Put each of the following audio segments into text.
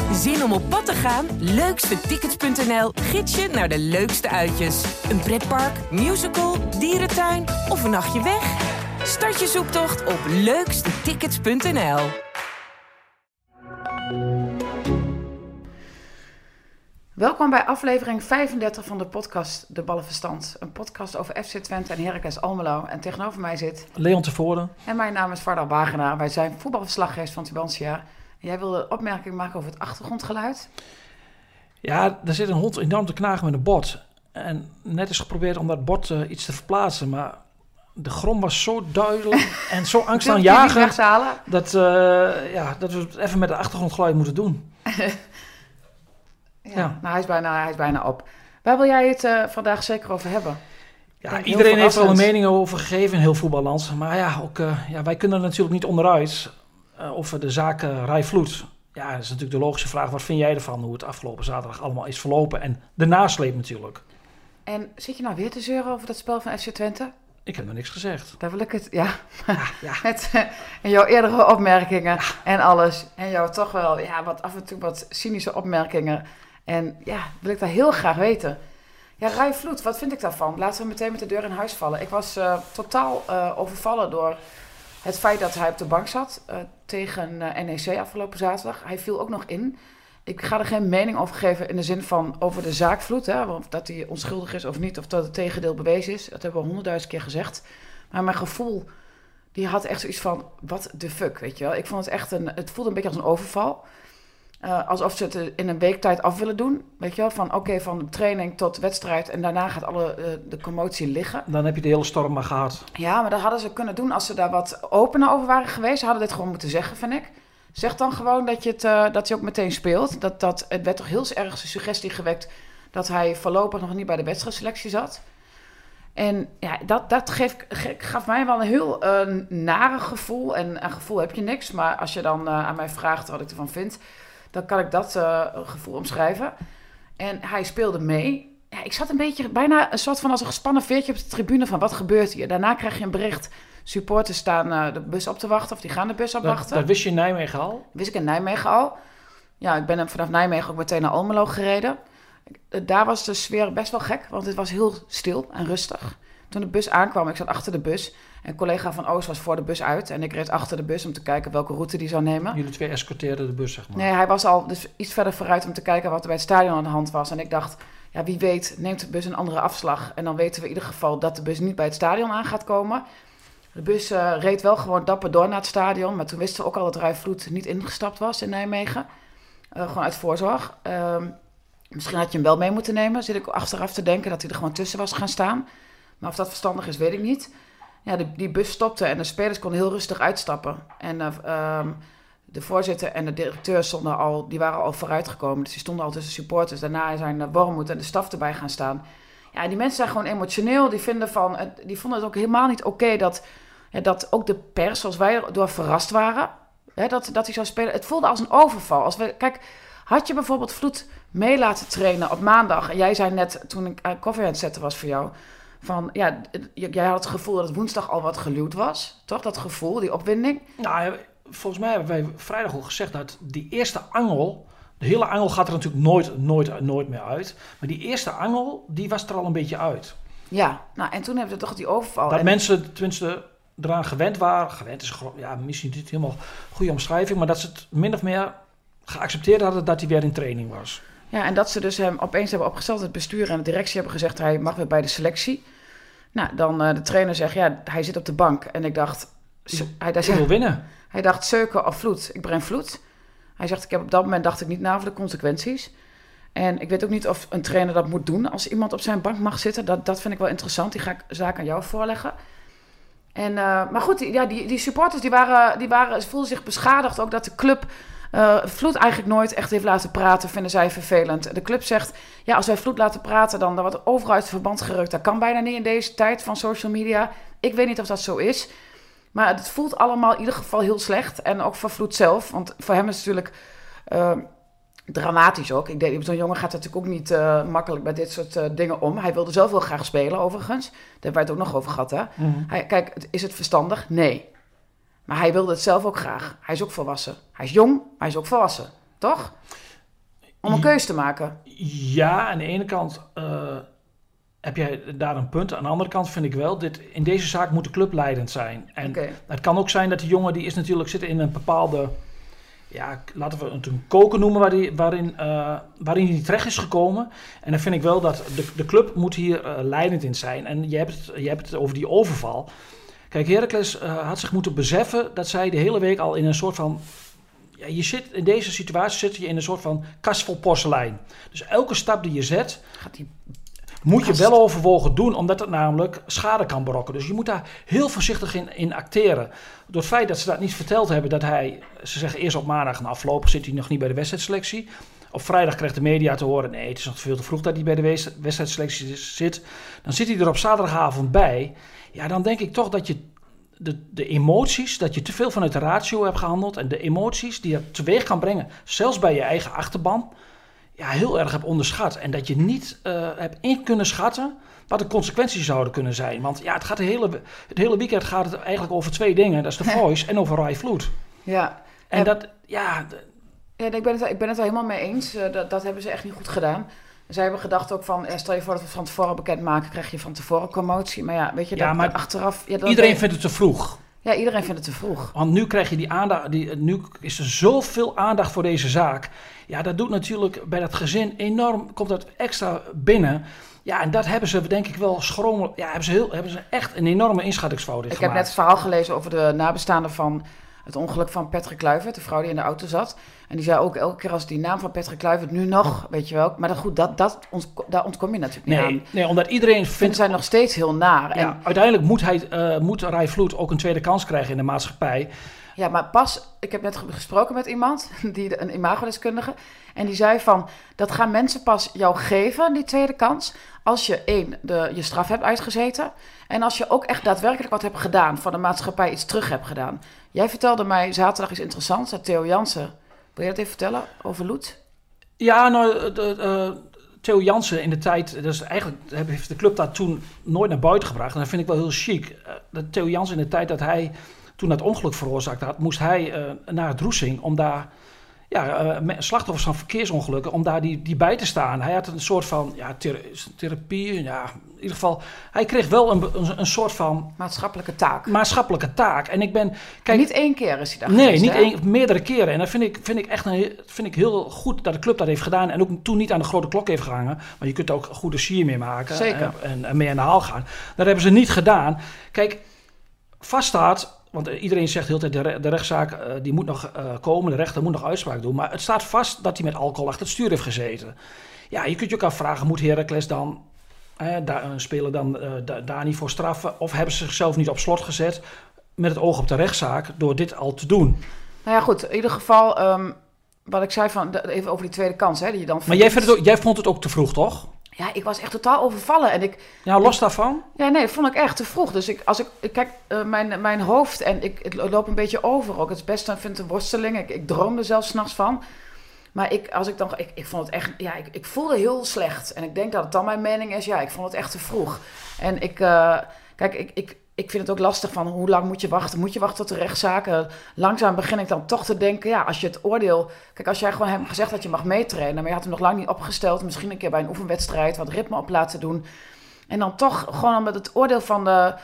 Zin om op pad te gaan? Leukstetickets.nl gids je naar de leukste uitjes. Een pretpark, musical, dierentuin of een nachtje weg? Start je zoektocht op leukstetickets.nl. Welkom bij aflevering 35 van de podcast De Ballenverstand. Een podcast over FC Twente en Heracles Almelo. En tegenover mij zit Leon Tevoorde. En mijn naam is Varda Wagenaar. Wij zijn voetbalverslaggevers van Tubantia. En jij wilde een opmerking maken over het achtergrondgeluid? Ja, er zit een hond enorm te knagen met een bord. En net is geprobeerd om dat bord iets te verplaatsen. Maar de grom was zo duidelijk en zo angstaanjagend dat we het even met het achtergrondgeluid moeten doen. Ja. Nou, hij is bijna op. Waar wil jij het vandaag zeker over hebben? Ja, iedereen heeft er wel een mening over gegeven in heel voetballand. Maar ja, wij kunnen er natuurlijk niet onderuit over de zaak Rai Vloed. Ja, dat is natuurlijk de logische vraag. Wat vind jij ervan, hoe het afgelopen zaterdag allemaal is verlopen? En de nasleep natuurlijk. En zit je nou weer te zeuren over dat spel van FC Twente? Ik heb nog niks gezegd. Daar wil ik het, ja. En jouw eerdere opmerkingen en alles. En jouw toch wel, af en toe wat cynische opmerkingen. En ja, wil ik dat heel graag weten. Ja, Rai Vloed, wat vind ik daarvan? Laten we meteen met de deur in huis vallen. Ik was totaal overvallen door het feit dat hij op de bank zat tegen NEC afgelopen zaterdag. Hij viel ook nog in. Ik ga er geen mening over geven in de zin van over de zaak Vloed. Hè, of dat hij onschuldig is of niet, of dat het tegendeel bewezen is. Dat hebben we 100.000 keer gezegd. Maar mijn gevoel, die had echt zoiets van, what the fuck, weet je wel. Ik vond het echt het voelde een beetje als een overval. Alsof ze het in een week tijd af willen doen. Weet je wel, van de training tot wedstrijd en daarna gaat de commotie liggen. Dan heb je de hele storm maar gehad. Ja, maar dat hadden ze kunnen doen als ze daar wat opener over waren geweest. Ze hadden dit gewoon moeten zeggen, vind ik. Zeg dan gewoon dat je ook meteen speelt. Het werd toch heel erg de suggestie gewekt dat hij voorlopig nog niet bij de wedstrijdselectie zat. En ja, dat gaf mij wel een heel nare gevoel. En een gevoel heb je niks. Maar als je dan aan mij vraagt wat ik ervan vind, dan kan ik dat gevoel omschrijven. En hij speelde mee. Ja, ik zat een beetje bijna een soort van als een gespannen veertje op de tribune van wat gebeurt hier. Daarna krijg je een bericht. Supporters staan de bus op te wachten of die gaan de bus opwachten. Dat wist je in Nijmegen al? Wist ik in Nijmegen al. Ja, ik ben vanaf Nijmegen ook meteen naar Almelo gereden. Daar was de sfeer best wel gek, want het was heel stil en rustig. Toen de bus aankwam, ik zat achter de bus. En een collega van Oost was voor de bus uit. En ik reed achter de bus om te kijken welke route die zou nemen. Jullie twee escorteerden de bus, zeg maar. Nee, hij was al dus iets verder vooruit om te kijken wat er bij het stadion aan de hand was. En ik dacht, ja, wie weet neemt de bus een andere afslag. En dan weten we in ieder geval dat de bus niet bij het stadion aan gaat komen. De bus reed wel gewoon dapper door naar het stadion. Maar toen wisten we ook al dat Rai Vloed niet ingestapt was in Nijmegen. Gewoon uit voorzorg. Misschien had je hem wel mee moeten nemen. Zit ik achteraf te denken dat hij er gewoon tussen was gaan staan. Maar of dat verstandig is, weet ik niet. Ja, die bus stopte en de spelers konden heel rustig uitstappen. En de voorzitter en de directeur die waren al vooruitgekomen. Dus die stonden al tussen supporters. Daarna zijn Wormoed en de staf erbij gaan staan. Ja, die mensen zijn gewoon emotioneel. Die vonden het ook helemaal niet oké dat ook de pers, zoals wij door verrast waren, dat hij zou spelen. Het voelde als een overval. Kijk, had je bijvoorbeeld Vloed mee laten trainen op maandag. En jij zei net, toen ik koffie aan het zetten was voor jou, van ja, jij had het gevoel dat het woensdag al wat geluwd was. Toch, dat gevoel, die opwinding? Nou, volgens mij hebben wij vrijdag al gezegd dat die eerste angel, de hele angel gaat er natuurlijk nooit meer uit. Maar die eerste angel, die was er al een beetje uit. Ja, nou en toen hebben we toch die overval. Dat mensen tenminste eraan gewend waren. Gewend is misschien niet helemaal een goede omschrijving, maar dat ze het min of meer geaccepteerd hadden dat hij weer in training was. Ja, en dat ze dus hem opeens hebben opgesteld. Het bestuur en de directie hebben gezegd, hij mag weer bij de selectie. Nou, dan de trainer zegt, ja, hij zit op de bank. En ik dacht, hij wil winnen. Hij dacht, Seuken of Vloed. Ik breng Vloed. Hij zegt, op dat moment dacht ik niet na over de consequenties. En ik weet ook niet of een trainer dat moet doen als iemand op zijn bank mag zitten. Dat vind ik wel interessant. Die ga ik zaak aan jou voorleggen. En, maar goed, die supporters die voelden zich beschadigd. Ook dat de club Vloed eigenlijk nooit echt heeft laten praten, vinden zij vervelend. De club zegt, ja, als wij Vloed laten praten, dan wordt overal uit het verband gerukt. Dat kan bijna niet in deze tijd van social media. Ik weet niet of dat zo is. Maar het voelt allemaal in ieder geval heel slecht. En ook voor Vloed zelf. Want voor hem is het natuurlijk dramatisch ook. Ik denk, zo'n jongen gaat natuurlijk ook niet makkelijk bij dit soort dingen om. Hij wilde zelf heel graag spelen, overigens. Daar hebben wij het ook nog over gehad, hè? Mm-hmm. Kijk, is het verstandig? Nee. Maar hij wilde het zelf ook graag. Hij is ook volwassen. Hij is jong, maar hij is ook volwassen. Toch? om een keuze te maken. Ja, aan de ene kant heb jij daar een punt. Aan de andere kant vind ik wel, in deze zaak moet de club leidend zijn. En het kan ook zijn dat die jongen, die is natuurlijk zit in een bepaalde, ja, laten we het een koker noemen, waarin hij terecht is gekomen. En dan vind ik wel dat de club moet hier leidend in zijn. En je hebt het over die overval. Kijk, Heracles had zich moeten beseffen dat zij de hele week al in een soort van... Ja, in deze situatie zit je in een soort van kast vol porselein. Dus elke stap die je zet, moet je wel overwogen doen, omdat het namelijk schade kan berokkenen. Dus je moet daar heel voorzichtig in acteren. Door het feit dat ze dat niet verteld hebben, dat ze zeggen eerst op maandag, nou voorlopig zit hij nog niet bij de wedstrijdselectie. Op vrijdag krijgt de media te horen, nee, het is nog veel te vroeg dat hij bij de wedstrijdselectie zit. Dan zit hij er op zaterdagavond bij. Ja, dan denk ik toch dat je de emoties, dat je te veel vanuit de ratio hebt gehandeld en de emoties die je teweeg kan brengen, zelfs bij je eigen achterban, ja, heel erg hebt onderschat. En dat je niet hebt in kunnen schatten wat de consequenties zouden kunnen zijn. Want ja, het hele weekend gaat het eigenlijk over 2 dingen. Dat is de Voice en over Rai Vloed. Ja. En dat, ja... Ja, ik ben het er helemaal mee eens. Dat hebben ze echt niet goed gedaan. Zij hebben gedacht ook van, stel je voor dat we van tevoren bekendmaken, krijg je van tevoren commotie. Maar ja, weet je, maar achteraf... Ja, iedereen vindt het te vroeg. Ja, iedereen vindt het te vroeg. Want nu krijg je die aandacht, nu is er zoveel aandacht voor deze zaak. Ja, dat doet natuurlijk bij dat gezin enorm, komt dat extra binnen. Ja, en dat hebben ze denk ik wel schromen. Ja, hebben ze echt een enorme inschattingsfout in gemaakt. Ik heb net het verhaal gelezen over de nabestaanden van het ongeluk van Patrick Kluivert, de vrouw die in de auto zat. En die zei ook elke keer als die naam van Patrick Kluivert nu nog, weet je wel. Maar dat, goed, daar ontkom je natuurlijk niet aan. Nee, omdat iedereen vindt... zij nog steeds heel naar. Ja, en uiteindelijk moet Rai Vloed ook een tweede kans krijgen in de maatschappij. Ja, maar ik heb net gesproken met iemand, een imagodeskundige. En die zei van, dat gaan mensen pas jou geven, die tweede kans, als je je straf hebt uitgezeten. En als je ook echt daadwerkelijk wat hebt gedaan, van de maatschappij iets terug hebt gedaan. Jij vertelde mij zaterdag iets interessants uit Theo Jansen. Wil je dat even vertellen over Loet? Ja, nou, Theo Jansen in de tijd, dus eigenlijk heeft de club dat toen nooit naar buiten gebracht. En dat vind ik wel heel chic. Theo Jansen in de tijd dat hij toen dat ongeluk veroorzaakt had, moest hij naar het Droesing om daar slachtoffers van verkeersongelukken, om daar die bij te staan. Hij had een soort van therapie, ja, in ieder geval, hij kreeg wel een soort van maatschappelijke taak. En ik ben, kijk, niet 1 keer is hij daar geweest, meerdere keren. En dat vind ik heel goed dat de club dat heeft gedaan en ook toen niet aan de grote klok heeft gehangen. Maar je kunt er ook een goede sier mee maken. Zeker. En mee aan de haal gaan. Dat hebben ze niet gedaan. Kijk, vaststaat. Want iedereen zegt de hele tijd, de rechtszaak die moet nog komen, de rechter moet nog uitspraak doen. Maar het staat vast dat hij met alcohol achter het stuur heeft gezeten. Ja, je kunt je ook afvragen, moet Heracles dan spelen dan daar niet voor straffen? Of hebben ze zichzelf niet op slot gezet met het oog op de rechtszaak door dit al te doen? Nou ja, goed, in ieder geval, wat ik zei van, even over die tweede kans. Hè, die je dan maar jij vond het ook te vroeg, toch? Ja, ik was echt totaal overvallen. En los daarvan? Ja, nee, dat vond ik echt te vroeg. Dus kijk, mijn hoofd en ik loop een beetje over ook. Het is best, ik vind het een worsteling. Ik droom er zelfs 's nachts van. Maar ik vond het echt, ja, ik voelde heel slecht. En ik denk dat het dan mijn mening is, ja, ik vond het echt te vroeg. En ik vind het ook lastig van, hoe lang moet je wachten? Moet je wachten tot de rechtszaken? Langzaam begin ik dan toch te denken, ja, als je het oordeel... Kijk, als jij gewoon hem gezegd dat je mag meetrainen, maar je had hem nog lang niet opgesteld, misschien een keer bij een oefenwedstrijd wat ritme op laten doen. En dan toch gewoon met het oordeel van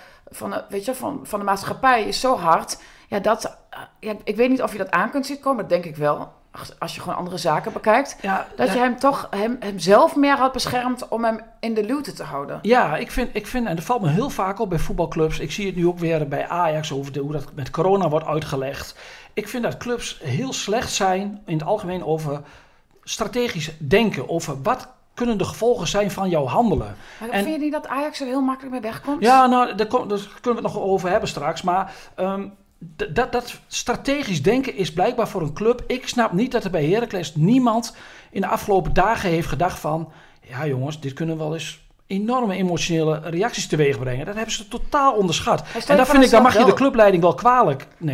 de maatschappij is zo hard. Ja, ik weet niet of je dat aan kunt zien komen, dat denk ik wel. Als je gewoon andere zaken bekijkt, dat je hem toch zelf meer had beschermd om hem in de luwte te houden. Ja, ik vind, en dat valt me heel vaak op bij voetbalclubs. Ik zie het nu ook weer bij Ajax over hoe dat met corona wordt uitgelegd. Ik vind dat clubs heel slecht zijn in het algemeen over strategisch denken, over wat kunnen de gevolgen zijn van jouw handelen. Maar vind je niet dat Ajax er heel makkelijk mee wegkomt? Ja, nou, daar kunnen we het nog over hebben straks, maar... Dat strategisch denken is blijkbaar voor een club. Ik snap niet dat er bij Heracles niemand in de afgelopen dagen heeft gedacht van... Ja jongens, dit kunnen wel eens enorme emotionele reacties teweeg brengen. Dat hebben ze totaal onderschat. En dat vind ik, dan mag je de clubleiding wel kwalijk nemen.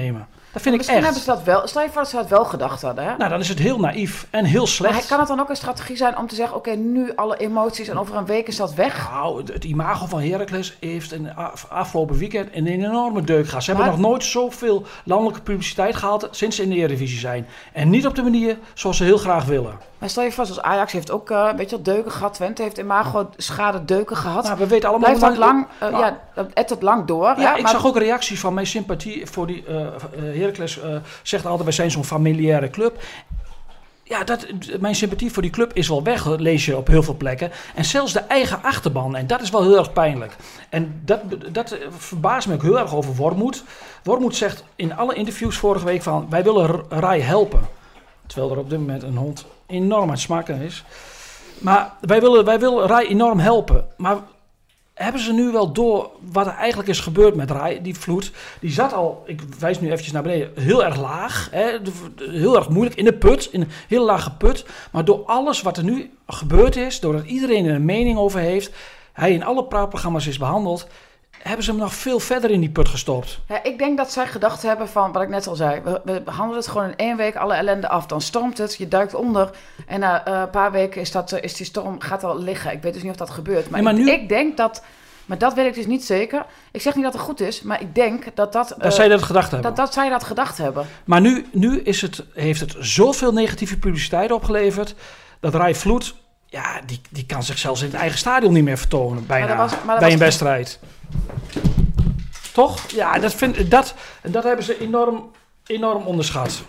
Dat vind ik misschien echt. Hebben ze dat wel. Stel je voor dat ze dat wel gedacht hadden. Hè? Nou, dan is het heel naïef en heel slecht. Maar kan het dan ook een strategie zijn om te zeggen... oké, nu alle emoties en over een week is dat weg? Nou, het imago van Heracles heeft afgelopen weekend een enorme deuk gehad. Ze hebben nog nooit zoveel landelijke publiciteit gehad sinds ze in de Eredivisie zijn. En niet op de manier zoals ze heel graag willen. Maar stel je vast, als Ajax heeft ook een beetje deuken gehad. Twente heeft imago schade deuken gehad. Nou, we weten allemaal... Blijft dat lang... het lang door. Ja, ik zag ook een reactie van mijn sympathie voor die... Heracles zegt altijd, wij zijn zo'n familiaire club. Ja, mijn sympathie voor die club is wel weg, lees je op heel veel plekken. En zelfs de eigen achterban. En dat is wel heel erg pijnlijk. En dat verbaast me ook heel erg over Wormoed. Wormoed zegt in alle interviews vorige week van... wij willen Rai helpen. Terwijl er op dit moment een hond enorm aan het smakken is. Maar wij willen Rai enorm helpen. Maar... hebben ze nu wel door wat er eigenlijk is gebeurd met Rai, die Vloed? Die zat al, ik wijs nu eventjes naar beneden, heel erg laag. Hè, heel erg moeilijk in de put, in een heel lage put. Maar door alles wat er nu gebeurd is, doordat iedereen er een mening over heeft, hij in alle praatprogramma's is behandeld, hebben ze hem nog veel verder in die put gestopt. Ja, ik denk dat zij gedacht hebben van, wat ik net al zei... we behandelen het gewoon in 1 week alle ellende af. Dan stormt het, je duikt onder... en na een paar weken is die storm gaat al liggen. Ik weet dus niet of dat gebeurt. Maar, ik denk dat... Maar dat weet ik dus niet zeker. Ik zeg niet dat het goed is, maar ik denk dat... dat zij dat gedacht hebben. Dat zij dat gedacht hebben. Maar nu heeft het zoveel negatieve publiciteit opgeleverd... dat Rai Vloed... ja, die kan zichzelf in het eigen stadion niet meer vertonen, bijna, bij een wedstrijd. Toch? Ja, dat hebben ze enorm onderschat.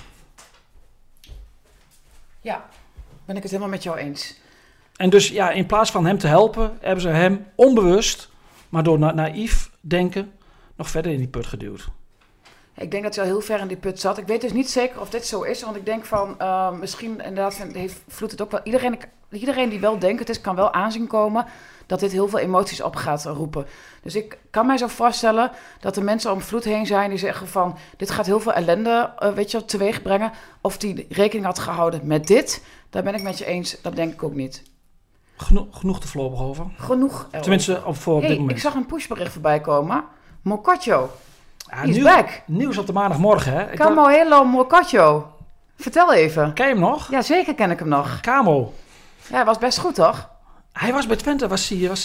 Ja, ben ik het helemaal met jou eens. En dus ja, in plaats van hem te helpen, hebben ze hem onbewust, maar door naïef denken, nog verder in die put geduwd. Ik denk dat hij al heel ver in die put zat. Ik weet dus niet zeker of dit zo is, want ik denk van misschien inderdaad heeft Vloed het ook wel. Iedereen die wel denkt het is, kan wel aanzien komen dat dit heel veel emoties op gaat roepen. Dus ik kan mij zo voorstellen dat er mensen om Vloed heen zijn die zeggen van dit gaat heel veel ellende teweeg brengen. Of die rekening had gehouden met dit. Daar ben ik met je eens, dat denk ik ook niet. Genoeg te voorlopig over. Genoeg. Tenminste, voor dit moment. Ik zag een pushbericht voorbij komen. Mokotjo. Ja, nieuws op de maandagmorgen, hè? Camoelo Mokotjo. Vertel even. Ken je hem nog? Ja, zeker ken ik hem nog. Camo. Ja, hij was best goed, toch? Hij was bij Twente, hadden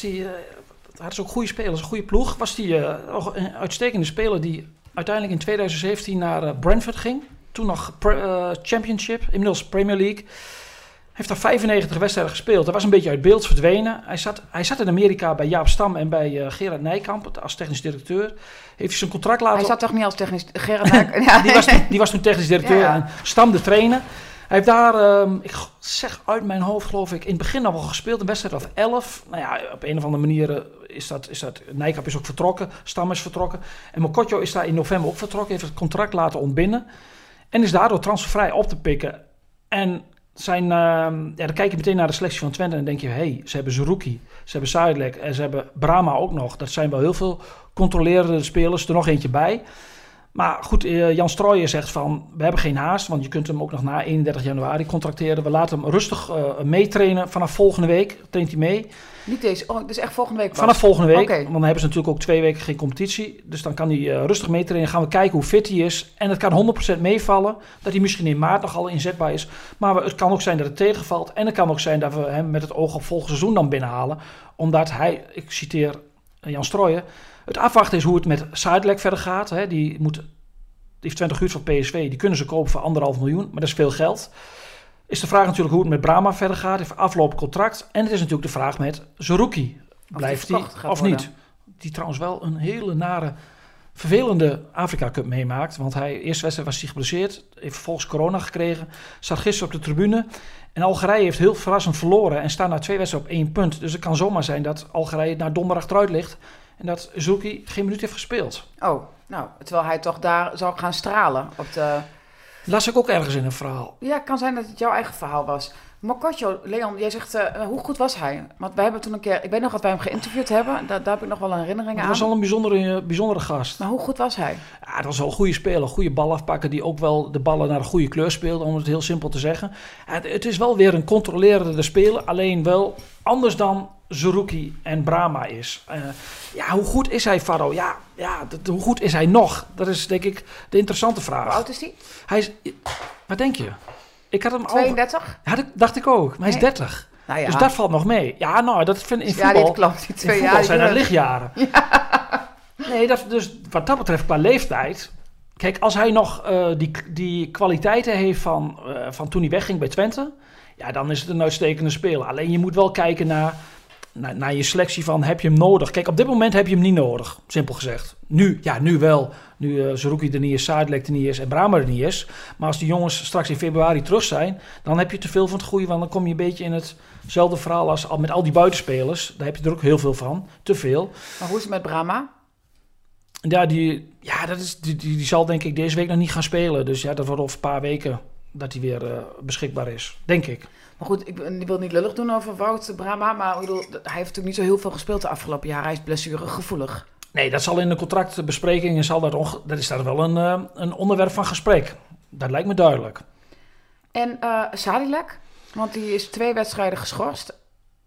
ze ook goede spelers, een goede ploeg. Was hij een uitstekende speler die uiteindelijk in 2017 naar Brentford ging. Toen nog Championship, inmiddels Premier League. Heeft daar 95 wedstrijden gespeeld. Hij was een beetje uit beeld verdwenen. Hij zat in Amerika bij Jaap Stam en bij Gerard Nijkamp als technisch directeur. Heeft hij zijn contract laten... Hij zat toch niet als technisch... Gerard Nijkamp... die was toen technisch directeur en Stam de trainer. Hij heeft daar, ik zeg uit mijn hoofd geloof ik, in het begin al wel gespeeld. Een wedstrijd of 11. Nou ja, op een of andere manier is dat... Nijkamp is ook vertrokken. Stam is vertrokken. En Mokotjo is daar in november ook vertrokken. Heeft het contract laten ontbinden. En is daardoor transfervrij op te pikken. En... dan kijk je meteen naar de selectie van Twente en dan denk je... ze hebben Zerouki, ze hebben Sadilek en ze hebben Brahma ook nog. Dat zijn wel heel veel controlerende spelers, er nog eentje bij. Maar goed, Jan Strooijen zegt van... we hebben geen haast, want je kunt hem ook nog na 31 januari contracteren. We laten hem rustig meetrainen. Vanaf volgende week traint hij mee. Niet deze, dus echt volgende week pas. Vanaf volgende week, want dan hebben ze natuurlijk ook 2 weken geen competitie. Dus dan kan hij rustig meetrainen. Gaan we kijken hoe fit hij is. En het kan 100% meevallen. Dat hij misschien in maart nog al inzetbaar is. Maar het kan ook zijn dat het tegenvalt. En het kan ook zijn dat we hem met het oog op volgend seizoen dan binnenhalen. Omdat hij, ik citeer Jan Strooijen... het afwachten is hoe het met Sadilek verder gaat. Hè. Die heeft 20 uur van PSV. Die kunnen ze kopen voor 1,5 miljoen. Maar dat is veel geld. Is de vraag natuurlijk hoe het met Brahma verder gaat. Heeft aflopend contract. En het is natuurlijk de vraag met Zerouki. Blijft hij of niet? Die trouwens wel een hele nare, vervelende Afrika Cup meemaakt. Want eerste wedstrijd was hij geblesseerd. Heeft vervolgens corona gekregen. Zat gisteren op de tribune. En Algerije heeft heel verrassend verloren. En staat na 2 wedstrijden op 1 punt. Dus het kan zomaar zijn dat Algerije naar donderdag eruit ligt. En dat Zerouki geen minuut heeft gespeeld. Oh, nou, terwijl hij toch daar zou gaan stralen op de... Las ik ook ergens in een verhaal. Ja, het kan zijn dat het jouw eigen verhaal was. Mokotjo, Leon, jij zegt, hoe goed was hij? Want wij hebben toen een keer, ik weet nog dat wij hem geïnterviewd hebben. Daar heb ik nog wel een herinnering aan. Hij was al een bijzondere gast. Maar hoe goed was hij? Ja, het was wel een goede speler. Goede bal afpakken die ook wel de ballen naar de goede kleur speelde, om het heel simpel te zeggen. Het is wel weer een controlerende speler, alleen wel anders dan Zerouki en Brahma is. Hoe goed is hij, Faro? Hoe goed is hij nog? Dat is denk ik de interessante vraag. Hoe oud is hij? Hij is, wat denk je? Ik had hem 32? Ja, dat dacht ik ook. Maar hij is 30. Nou ja. Dus dat valt nog mee. Ja, nou, dat vind ik in voetbal... Ja, dit klopt. Die 2 jaar zijn er lichtjaren. Ja. Nee, dus wat dat betreft qua leeftijd... Kijk, als hij nog die kwaliteiten heeft van toen hij wegging bij Twente... Ja, dan is het een uitstekende speler. Alleen je moet wel kijken naar je selectie van heb je hem nodig. Kijk, op dit moment heb je hem niet nodig, simpel gezegd. Nu wel. Nu Zerouki er niet is, Sadilek er niet is en Brahma er niet is. Maar als die jongens straks in februari terug zijn, dan heb je te veel van het goede. Want dan kom je een beetje in hetzelfde verhaal als met al die buitenspelers. Daar heb je er ook heel veel van. Te veel. Maar hoe is het met Brahma? Ja, die zal denk ik deze week nog niet gaan spelen. Dus ja, dat wordt over een paar weken dat hij weer beschikbaar is, denk ik. Maar goed, ik wil niet lullig doen over Wout Brahma, maar hij heeft natuurlijk niet zo heel veel gespeeld de afgelopen jaren. Hij is blessuregevoelig. Nee, dat zal in de contractbesprekingen, dat is daar wel een onderwerp van gesprek. Dat lijkt me duidelijk. En Sadilek, want die is 2 wedstrijden geschorst.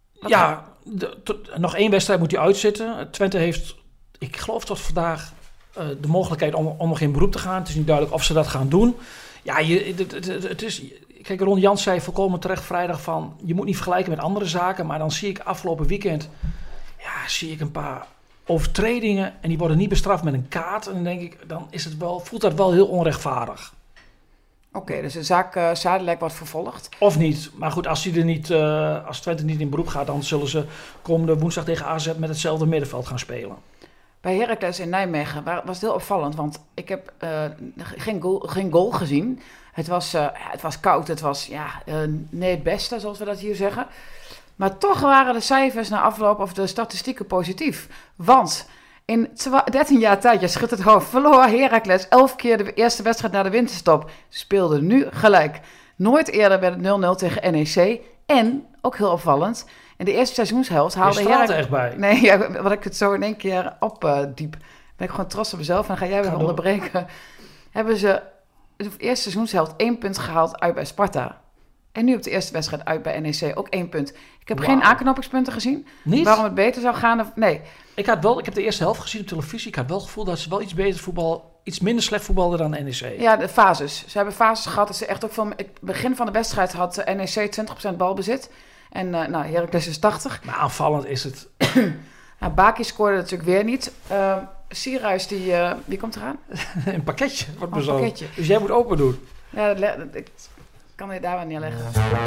Nog 1 wedstrijd moet hij uitzitten. Twente heeft, ik geloof tot vandaag, de mogelijkheid om nog in beroep te gaan. Het is niet duidelijk of ze dat gaan doen. Ja, het is... Kijk, Ron Jans zei volkomen terecht vrijdag van... je moet niet vergelijken met andere zaken... maar dan zie ik afgelopen weekend... zie ik een paar overtredingen... en die worden niet bestraft met een kaart. En dan denk ik, voelt dat wel heel onrechtvaardig. Oké, dus de zaak Sadilek wordt vervolgd? Of niet. Maar goed, als Twente niet in beroep gaat... dan zullen ze komende woensdag tegen AZ... met hetzelfde middenveld gaan spelen. Bij Heracles in Nijmegen was het heel opvallend... want ik heb geen goal gezien... Het was koud, het was het beste, zoals we dat hier zeggen. Maar toch waren de cijfers na afloop of de statistieken positief. Want in 13 jaar tijd, je schudt het hoofd, verloor Heracles 11 keer de eerste wedstrijd na de winterstop. Speelde nu gelijk. Nooit eerder werd het 0-0 tegen NEC. En, ook heel opvallend, in de eerste seizoenshelft haalde Heracles... er echt bij. Nee, wat ik het zo in één keer opdiep. Ben ik gewoon trots op mezelf en dan ga jij weer onderbreken. Hebben ze... de eerste seizoenshelft 1 punt gehaald uit bij Sparta. En nu op de eerste wedstrijd uit bij NEC ook 1 punt. Ik heb geen aanknopingspunten gezien. Niet? Waarom het beter zou gaan? Nee. Ik heb de eerste helft gezien op televisie. Ik had wel het gevoel dat ze wel iets beter voetbal, iets minder slecht voetbalden dan NEC. Ja, de fases. Ze hebben fases gehad dat ze echt ook veel... Het begin van de wedstrijd had NEC 20% balbezit. En Heracles is 80. Maar aanvallend is het... Baki scoorde natuurlijk weer niet. Sierhuis, die komt eraan? Een pakketje wordt bezorgd. Dus jij moet open doen. Ja, ik kan je daar wel neerleggen.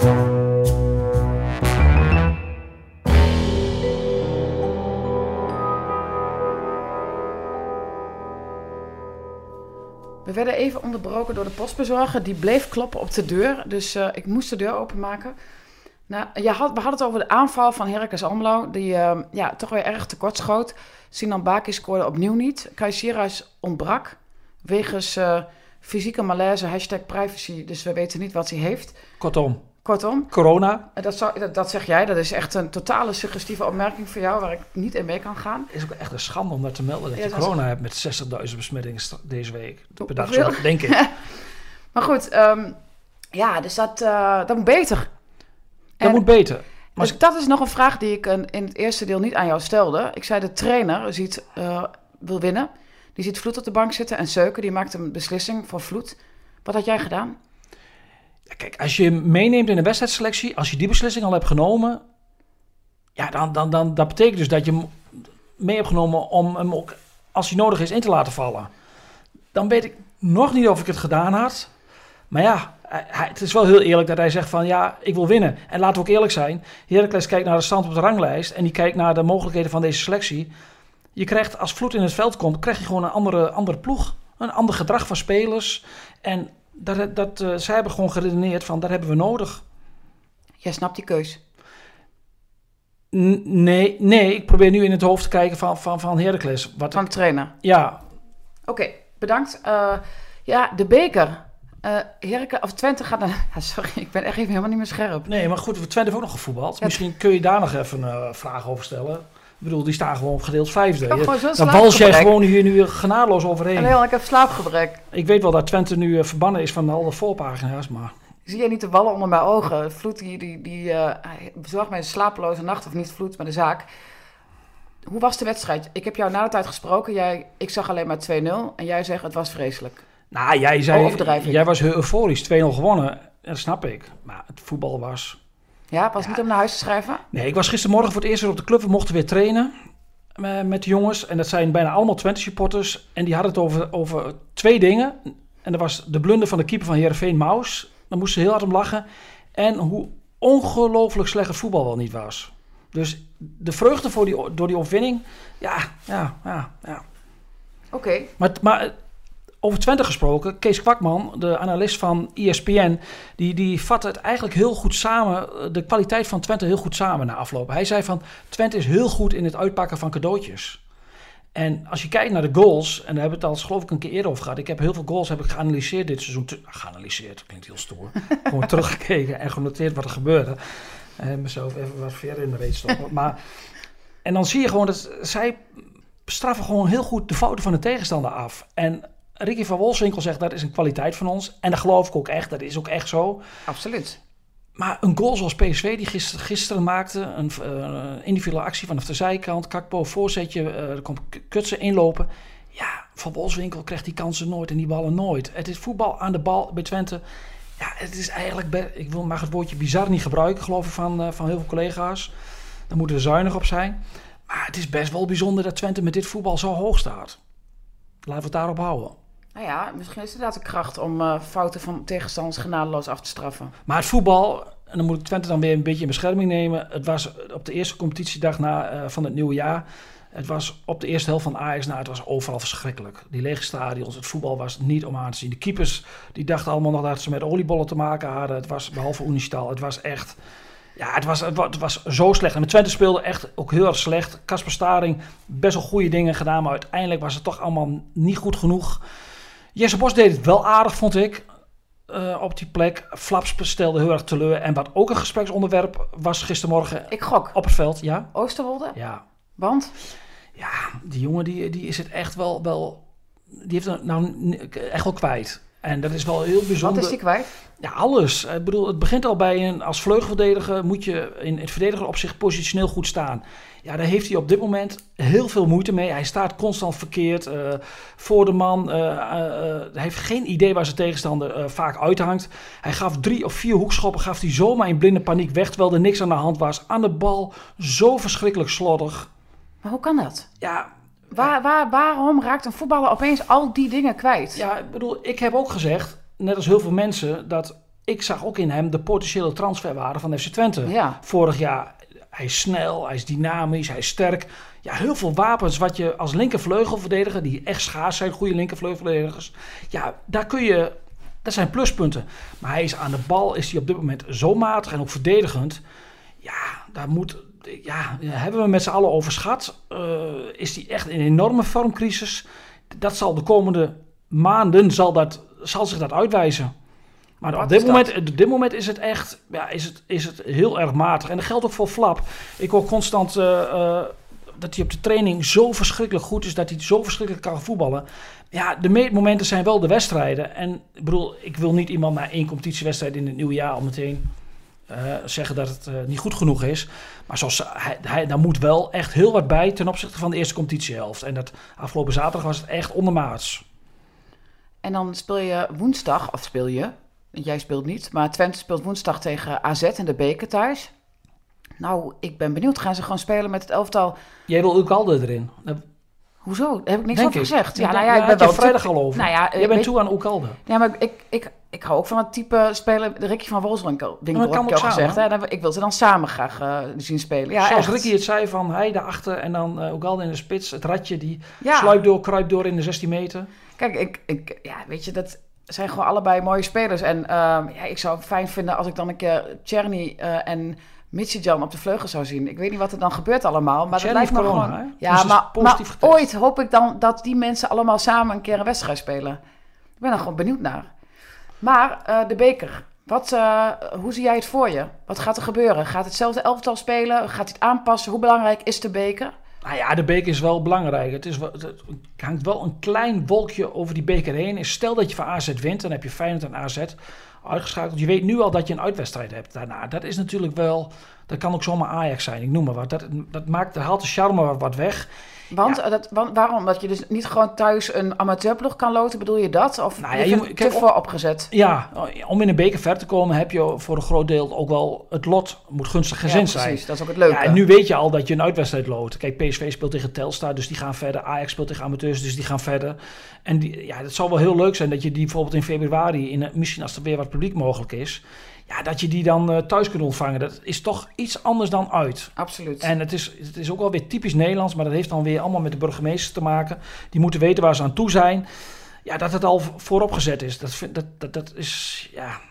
We werden even onderbroken door de postbezorger. Die bleef kloppen op de deur. Dus ik moest de deur openmaken. Nou, we hadden het over de aanval van Heracles Almelo. Die toch weer erg tekortschoot. Sinan Baki scoorde opnieuw niet. Kai Sierhuis ontbrak. Wegens fysieke malaise, #privacy. Dus we weten niet wat hij heeft. Kortom. Corona. Dat zeg jij. Dat is echt een totale suggestieve opmerking voor jou... waar ik niet in mee kan gaan. Het is ook echt een schande om dat te melden... dat je corona hebt met 60.000 besmettingen deze week. Per dag, denk ik. Maar goed, dus dat moet beter. Dat moet beter. Maar dus dat is nog een vraag die ik in het eerste deel niet aan jou stelde. Ik zei, de trainer wil winnen. Die ziet Vloed op de bank zitten en Seuken. Die maakt een beslissing voor Vloed. Wat had jij gedaan? Ja, kijk, als je hem meeneemt in de wedstrijdselectie... als je die beslissing al hebt genomen... ja, dan dat betekent dus dat je hem mee hebt genomen... om hem ook, als hij nodig is, in te laten vallen. Dan weet ik nog niet of ik het gedaan had. Maar ja... het is wel heel eerlijk dat hij zegt van ja, ik wil winnen. En laten we ook eerlijk zijn. Heracles kijkt naar de stand op de ranglijst. En die kijkt naar de mogelijkheden van deze selectie. Je krijgt, als Vloed in het veld komt, krijg je gewoon een andere ploeg. Een ander gedrag van spelers. En zij hebben gewoon geredeneerd van, dat hebben we nodig. Jij snapt die keus? Nee, ik probeer nu in het hoofd te kijken van Heracles. Van de trainer? Ja. Oké, bedankt. De beker. Twente gaat naar... Ja, sorry, ik ben echt even helemaal niet meer scherp. Nee, maar goed, Twente heeft ook nog gevoetbald. Ja. Misschien kun je daar nog even een vraag over stellen. Ik bedoel, die staan gewoon op gedeeld 5e. Dan wals jij gewoon hier nu genadeloos overheen. Nee, ik heb slaapgebrek. Ik weet wel dat Twente nu verbannen is van al de voorpagina's, maar... Zie jij niet de wallen onder mijn ogen? Vloed die bezorgt mij een slapeloze nacht, of niet Vloed, maar de zaak. Hoe was de wedstrijd? Ik heb jou na de tijd gesproken. Ik zag alleen maar 2-0 en jij zegt het was vreselijk. Nou, jij was heel euforisch. 2-0 gewonnen, dat snap ik. Maar het voetbal was... Ja, was niet om naar huis te schrijven? Nee, ik was gistermorgen voor het eerst weer op de club. We mochten weer trainen met de jongens. En dat zijn bijna allemaal Twente-supporters. En die hadden het over 2 dingen. En dat was de blunder van de keeper van Heerenveen, Maus. Daar moesten ze heel hard om lachen. En hoe ongelooflijk slecht het voetbal wel niet was. Dus de vreugde door die overwinning, ja. Oké. Maar over Twente gesproken, Kees Kwakman, de analist van ESPN, die vat het eigenlijk heel goed samen, de kwaliteit van Twente heel goed samen na afloop. Hij zei van, Twente is heel goed in het uitpakken van cadeautjes. En als je kijkt naar de goals, en daar hebben we het al geloof ik een keer eerder over gehad. Ik heb heel veel goals geanalyseerd dit seizoen. Geanalyseerd, klinkt heel stoer. Gewoon teruggekeken en genoteerd wat er gebeurde. En mezelf even wat verder in de reet stoppen. Maar, en dan zie je gewoon dat zij straffen gewoon heel goed de fouten van de tegenstander af. En Ricky van Wolfswinkel zegt dat is een kwaliteit van ons. En dat geloof ik ook echt. Dat is ook echt zo. Absoluut. Maar een goal zoals PSV die gisteren maakte, een individuele actie vanaf de zijkant, Kakpo, voorzetje, er komt Kutsen inlopen. Ja, Van Wolfswinkel krijgt die kansen nooit en die ballen nooit. Het is voetbal aan de bal bij Twente. Ja, het is eigenlijk, mag het woordje bizar niet gebruiken, geloof ik, van heel veel collega's. Daar moeten we zuinig op zijn. Maar het is best wel bijzonder dat Twente met dit voetbal zo hoog staat. Laten we het daarop houden. Nou ja, misschien is het inderdaad de kracht om fouten van tegenstanders genadeloos af te straffen. Maar het voetbal, en dan moet ik Twente dan weer een beetje in bescherming nemen. Het was op de eerste competitiedag van het nieuwe jaar. Het was op de eerste helft van Ajax, het was overal verschrikkelijk. Die lege stadions, het voetbal was niet om aan te zien. De keepers, die dachten allemaal nog dat ze met oliebollen te maken hadden. Het was, behalve Unistal, het was echt... Ja, het was zo slecht. En met Twente speelde echt ook heel erg slecht. Kasper Staring, best wel goede dingen gedaan, maar uiteindelijk was het toch allemaal niet goed genoeg. Jesse Bos deed het wel aardig, vond ik, op die plek. Flaps stelde heel erg teleur. En wat ook een gespreksonderwerp was gistermorgen... Ik gok. Op het veld, ja. Oosterwolde? Ja. Want? Ja, die jongen die is het echt wel... Die heeft het nou echt wel kwijt. En dat is wel heel bijzonder. Wat is die kwijt? Ja, alles. Ik bedoel, het begint al bij als vleugelverdediger moet je in het verdedigeropzicht positioneel goed staan. Ja, daar heeft hij op dit moment heel veel moeite mee. Hij staat constant verkeerd voor de man. Hij heeft geen idee waar zijn tegenstander vaak uithangt. Hij gaf 3 of 4 hoekschoppen, gaf hij zomaar in blinde paniek weg, terwijl er niks aan de hand was. Aan de bal, zo verschrikkelijk slordig. Maar hoe kan dat? Ja... Waarom raakt een voetballer opeens al die dingen kwijt? Ja, ik bedoel, ik heb ook gezegd, net als heel veel mensen, dat ik zag ook in hem de potentiële transferwaarde van FC Twente. Ja. Vorig jaar, hij is snel, hij is dynamisch, hij is sterk. Ja, heel veel wapens wat je als linkervleugelverdediger, die echt schaars zijn, goede linkervleugelverdedigers. Ja, dat zijn pluspunten. Maar hij is aan de bal, is hij op dit moment zo matig en ook verdedigend. Ja, hebben we met z'n allen overschat. Is hij echt in een enorme vormcrisis. Dat zal de komende maanden zal zich dat uitwijzen. Maar op dit moment is het echt is het heel erg matig. En dat geldt ook voor Flap. Ik hoor constant dat hij op de training zo verschrikkelijk goed is, dat hij zo verschrikkelijk kan voetballen. Ja, de meetmomenten zijn wel de wedstrijden. En ik wil niet iemand na 1 competitiewedstrijd in het nieuwe jaar al meteen zeggen dat het niet goed genoeg is. Maar daar moet wel echt heel wat bij ten opzichte van de eerste competitiehelft. En dat afgelopen zaterdag was het echt ondermaats. En dan speel je woensdag, jij speelt niet, maar Twente speelt woensdag tegen AZ in de beker thuis. Nou, ik ben benieuwd. Gaan ze gewoon spelen met het elftal? Jij wil Ugalde erin. Hoezo? Daar heb ik niks over gezegd. Ik ben wel vrijdag al over. Jij bent toe aan Ugalde. Ja, maar ik hou ook van het type speler, de Ricky van Wolfswinkel, heb ik al gezegd. Hè? Ik wil ze dan samen graag zien spelen. Ja, zoals echt. Ricky het zei, van hij daarachter en dan Ugalde in de spits. Het ratje die kruipt door in de 16 meter. Kijk, weet je, dat zijn gewoon allebei mooie spelers. En ik zou het fijn vinden als ik dan een keer Tjerni en Midtjylland op de vleugel zou zien. Ik weet niet wat er dan gebeurt allemaal, maar dat lijkt me corona, gewoon... Hè? Ja, maar ooit hoop ik dan dat die mensen allemaal samen een keer een wedstrijd spelen. Ik ben er gewoon benieuwd naar. Maar de beker, hoe zie jij het voor je? Wat gaat er gebeuren? Gaat hetzelfde elftal spelen? Gaat hij het aanpassen? Hoe belangrijk is de beker? Nou ja, de beker is wel belangrijk. Het hangt wel een klein wolkje over die beker heen. Stel dat je van AZ wint, dan heb je Feyenoord en AZ uitgeschakeld. Je weet nu al dat je een uitwedstrijd hebt daarna. Dat is natuurlijk wel... Dat kan ook zomaar Ajax zijn, ik noem maar wat. Dat haalt de charme wat weg. Want waarom? Omdat je dus niet gewoon thuis een amateurploeg kan loten, bedoel je dat? Of je te voor opgezet? Ja, om in een beker ver te komen heb je voor een groot deel ook wel... Het lot moet gunstig gezind zijn. Precies, dat is ook het leuke. Ja, en nu weet je al dat je een uitwedstrijd loopt. Kijk, PSV speelt tegen Telstar, dus die gaan verder. Ajax speelt tegen amateurs, dus die gaan verder. En het zal wel heel leuk zijn dat je die bijvoorbeeld in februari... misschien als er weer wat publiek mogelijk is... Ja, dat je die dan thuis kunt ontvangen. Dat is toch iets anders dan uit. Absoluut. En het is ook wel weer typisch Nederlands, maar dat heeft dan weer allemaal met de burgemeesters te maken. Die moeten weten waar ze aan toe zijn. Ja, dat het al voorop gezet is. Dat is,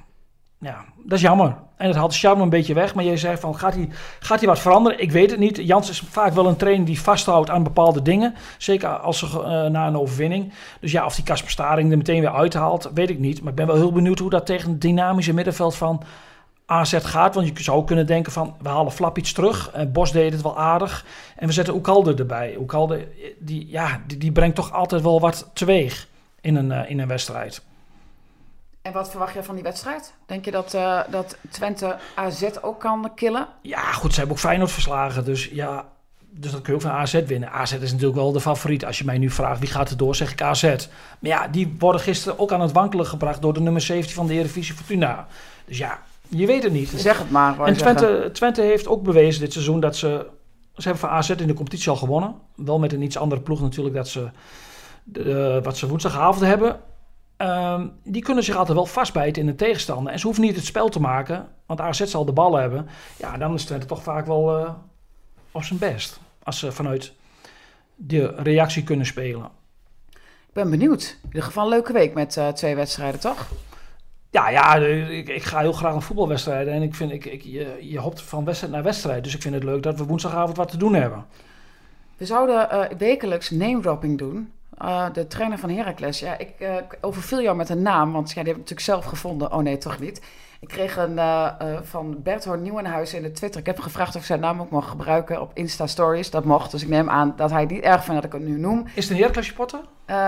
dat is jammer. En het haalt de charme een beetje weg. Maar je zegt van, gaat hij wat veranderen? Ik weet het niet. Jans is vaak wel een trainer die vasthoudt aan bepaalde dingen. Zeker als ze na een overwinning. Dus ja, of die Kasper Staring er meteen weer uithaalt, weet ik niet. Maar ik ben wel heel benieuwd hoe dat tegen het dynamische middenveld van AZ gaat. Want je zou kunnen denken van, we halen iets terug. Bos deed het wel aardig. En we zetten Oekalde erbij. Oekalde, die brengt toch altijd wel wat teweeg in een wedstrijd. En wat verwacht je van die wedstrijd? Denk je dat Twente AZ ook kan killen? Ja, goed, ze hebben ook Feyenoord verslagen. Dus dat kun je ook van AZ winnen. AZ is natuurlijk wel de favoriet. Als je mij nu vraagt wie gaat er door, zeg ik AZ. Maar ja, die worden gisteren ook aan het wankelen gebracht door de nummer 17 van de Eredivisie Fortuna. Dus ja, je weet het niet. Zeg het maar. En Twente heeft ook bewezen dit seizoen dat ze hebben van AZ in de competitie al gewonnen. Wel met een iets andere ploeg natuurlijk dat ze wat ze woensdagavond hebben. Die kunnen zich altijd wel vastbijten in de tegenstander. En ze hoeven niet het spel te maken, want AZ zal de bal hebben. Ja, dan is Twente toch vaak wel op zijn best. Als ze vanuit de reactie kunnen spelen. Ik ben benieuwd. In ieder geval een leuke week met 2 wedstrijden, toch? Ja, ik ga heel graag naar voetbalwedstrijden. En ik vind, je hopt van wedstrijd naar wedstrijd. Dus ik vind het leuk dat we woensdagavond wat te doen hebben. We zouden wekelijks name-dropping doen. De trainer van Heracles. Ja, ik overviel jou met een naam, want die heb ik natuurlijk zelf gevonden. Oh nee, toch niet. Ik kreeg van Berthoorn Nieuwenhuis in de Twitter. Ik heb gevraagd of ik zijn naam ook mag gebruiken op Insta Stories. Dat mocht, dus ik neem aan dat hij het niet erg vindt dat ik het nu noem. Is het een Heracles supporter?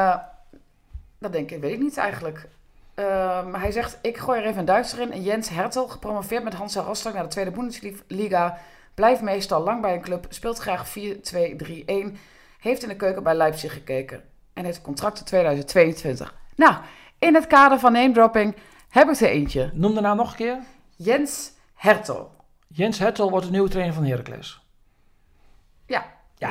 Dat weet ik niet eigenlijk. Maar hij zegt, ik gooi er even een Duitser in. En Jens Hertel, gepromoveerd met Hansa Rostock naar de tweede Bundesliga. Blijft meestal lang bij een club. Speelt graag 4-2-3-1. Heeft in de keuken bij Leipzig gekeken. En heeft een contract tot 2022. Nou, in het kader van name-dropping heb ik er eentje. Noem de naam nog een keer. Jens Hertel. Jens Hertel wordt de nieuwe trainer van Heracles. Ja.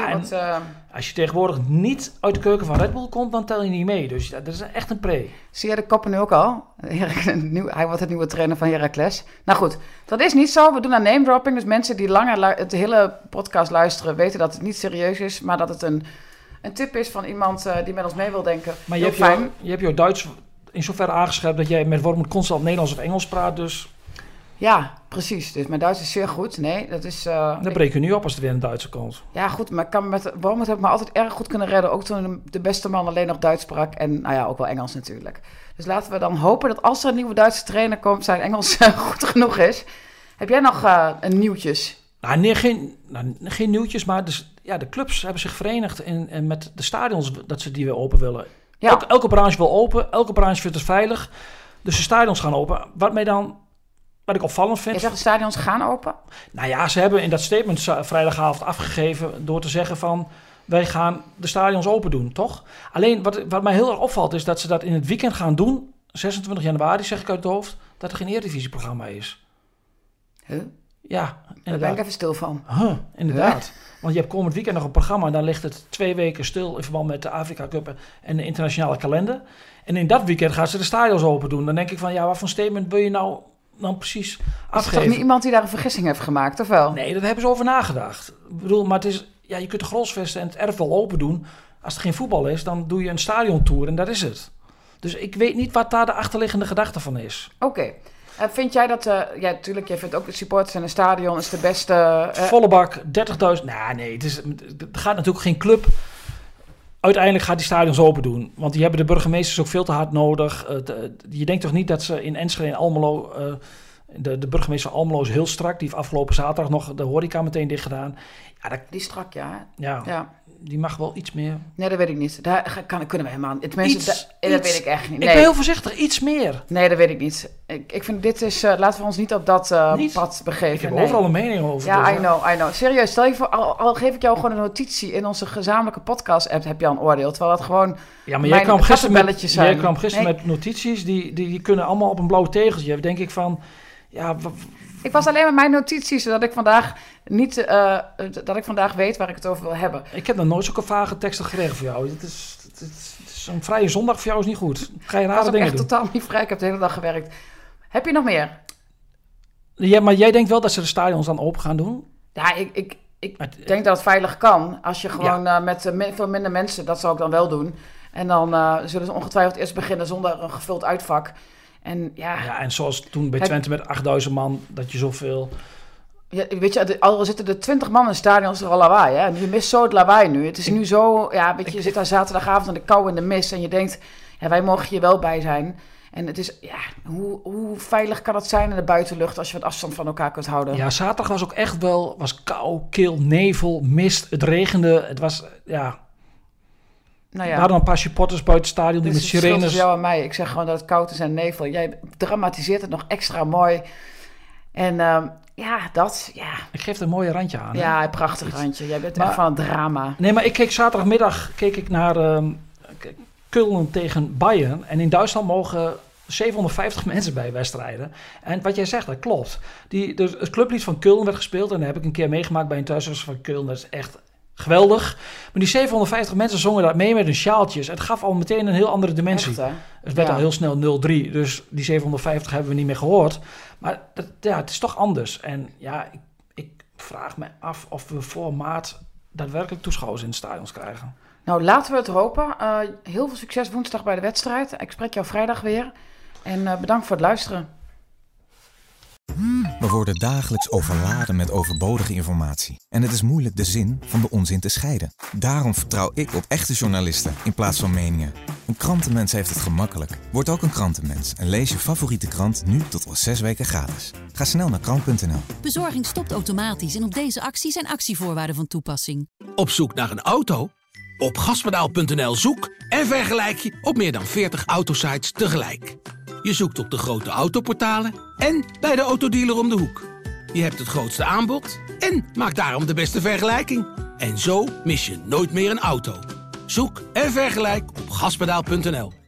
Als je tegenwoordig niet uit de keuken van Red Bull komt, dan tel je niet mee. Dus dat is echt een pre. Zie je de koppen nu ook al? Hij wordt het nieuwe trainer van Heracles. Nou goed, dat is niet zo. We doen aan name-dropping. Dus mensen die langer het hele podcast luisteren, weten dat het niet serieus is. Maar dat het een tip is van iemand die met ons mee wil denken. Maar je hebt je Duits in zoverre aangescherpt dat jij met Wormoed constant Nederlands of Engels praat. Dus ja, precies. Dus mijn Duits is zeer goed. Nee, dat is... Dan breek je nu op als er weer een Duitser komt. Ja, goed. Maar met Wormoed heb ik me altijd erg goed kunnen redden. Ook toen de beste man alleen nog Duits sprak. En nou ja, ook wel Engels natuurlijk. Dus laten we dan hopen dat als er een nieuwe Duitse trainer komt, zijn Engels goed genoeg is. Heb jij nog een nieuwtjes? Nee, geen nieuwtjes, maar de clubs hebben zich verenigd en met de stadions dat ze die weer open willen. Ja. Elke branche wil open, elke branche vindt het veilig. Dus de stadions gaan open. Wat ik opvallend vind... Je zegt de stadions gaan open? Nou ja, ze hebben in dat statement vrijdagavond afgegeven door te zeggen van, wij gaan de stadions open doen, toch? Alleen wat mij heel erg opvalt is dat ze dat in het weekend gaan doen, 26 januari zeg ik uit het hoofd, dat er geen Eredivisie-programma is. Huh? Ja, inderdaad. Daar ben ik even stil van. Inderdaad. Want je hebt komend weekend nog een programma en dan ligt het 2 weken stil in verband met de Afrika Cup en de internationale kalender. En in dat weekend gaan ze de stadions open doen. Dan denk ik van, ja, wat voor statement wil je nou dan precies afgeven? Is er toch niet iemand die daar een vergissing heeft gemaakt, of wel? Nee, daar hebben ze over nagedacht. Ik bedoel, maar het is, ja, je kunt de Grolsvesten en het erf wel open doen. Als er geen voetbal is, dan doe je een stadiontour en dat is het. Dus ik weet niet wat daar de achterliggende gedachte van is. Oké. Vind jij dat... ja, natuurlijk, jij vindt ook de supporters in een stadion is de beste... Volle bak, 30.000... Nee, het gaat natuurlijk geen club uiteindelijk gaat die stadions open doen. Want die hebben de burgemeesters ook veel te hard nodig. Je denkt toch niet dat ze in Enschede en Almelo... De burgemeester Almelo is heel strak. Die heeft afgelopen zaterdag nog de horeca meteen dicht gedaan. Ja, die is strak, ja. Ja. Die mag wel iets meer. Nee, dat weet ik niet. Daar kunnen we helemaal niet. Dat weet ik echt niet. Nee. Ik ben heel voorzichtig. Iets meer. Nee, dat weet ik niet. Ik vind dit is... laten we ons niet op dat pad begeven. Ik heb overal een mening over. Ja, dus, I know. Serieus, stel je voor... Al geef ik jou gewoon een notitie in onze gezamenlijke podcast-app, heb je al een oordeel. Terwijl dat gewoon... Ja, maar jij kwam gisteren met notities. Die kunnen allemaal op een blauw tegeltje. Dan denk ik van... Ja, ik was alleen met mijn notities, zodat ik vandaag weet waar ik het over wil hebben. Ik heb nog nooit zulke vage teksten gekregen voor jou. Het is een vrije zondag voor jou is niet goed. Ga je rare dingen doen. Ik was echt totaal niet vrij. Ik heb de hele dag gewerkt. Heb je nog meer? Ja, maar jij denkt wel dat ze de stadions dan open gaan doen? Ja, ik denk dat het veilig kan. Als je gewoon met veel minder mensen, dat zou ik dan wel doen. En dan zullen ze ongetwijfeld eerst beginnen zonder een gevuld uitvak. En en zoals toen bij Twente met 8000 man, dat je zoveel... Ja, weet je, al zitten er 20 man in het stadion, is er al lawaai. Hè? Je mist zo het lawaai nu. Het is nu zo... Ja, weet je zit daar zaterdagavond in de kou in de mist en je denkt... Ja, wij mogen hier wel bij zijn. En het is... Ja, hoe veilig kan het zijn in de buitenlucht als je wat afstand van elkaar kunt houden? Ja, zaterdag was ook echt wel... Was kou, kil, nevel, mist, het regende. Het was... Ja... Nou ja. We hadden een paar supporters buiten het stadion die met sirenes... Dus jou en mij. Ik zeg gewoon dat het koud is en nevel. Jij dramatiseert het nog extra mooi. En Ik geef er een mooie randje aan. Ja, een prachtig randje. Jij bent echt van het drama. Nee, maar ik keek zaterdagmiddag naar Köln tegen Bayern. En in Duitsland mogen 750 mensen bij wedstrijden. En wat jij zegt, dat klopt. Het clublied van Köln werd gespeeld. En dat heb ik een keer meegemaakt bij een thuiswedstrijd van Köln. Dat is echt... geweldig. Maar die 750 mensen zongen dat mee met hun sjaaltjes. Het gaf al meteen een heel andere dimensie. Echt, het werd al heel snel 0-3. Dus die 750 hebben we niet meer gehoord. Maar het is toch anders. En ja, ik vraag me af of we voor maart daadwerkelijk toeschouwers in de stadions krijgen. Nou, laten we het hopen. Heel veel succes woensdag bij de wedstrijd. Ik spreek jou vrijdag weer. En bedankt voor het luisteren. We worden dagelijks overladen met overbodige informatie. En het is moeilijk de zin van de onzin te scheiden. Daarom vertrouw ik op echte journalisten in plaats van meningen. Een krantenmens heeft het gemakkelijk. Word ook een krantenmens en lees je favoriete krant nu tot al 6 weken gratis. Ga snel naar krant.nl. Bezorging stopt automatisch en op deze actie zijn actievoorwaarden van toepassing. Op zoek naar een auto? Op gaspedaal.nl zoek en vergelijk je op meer dan 40 autosites tegelijk. Je zoekt op de grote autoportalen en bij de autodealer om de hoek. Je hebt het grootste aanbod en maakt daarom de beste vergelijking. En zo mis je nooit meer een auto. Zoek en vergelijk op gaspedaal.nl.